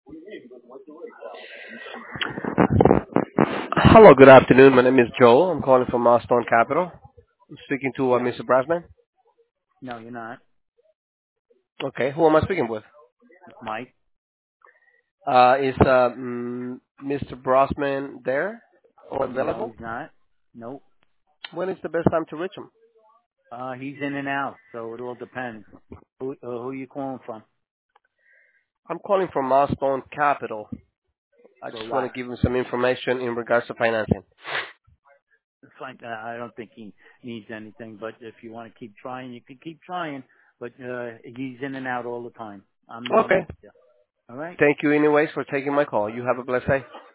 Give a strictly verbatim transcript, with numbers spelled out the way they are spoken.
Hello, good afternoon. My name is Joel. I'm calling from Milestone Capital. I'm speaking to uh, Yeah. mister Brasman. No, you're not. Okay, who am I speaking with? Mike? Uh, is uh, mm, mister Brasman there or No, available? he's not. Nope. When is the best time to reach him? Uh, he's in and out, so it all depends. Who, uh, who you calling from? I'm calling from Milestone Capital. I For just want what? to give him some information in regards to financing. It's like, uh, I don't think he needs anything, but if you want to keep trying, you can keep trying, but, uh, he's in and out all the time. I'm the one Okay. with you. All right? Thank you anyways for taking my call. You have a blessed day.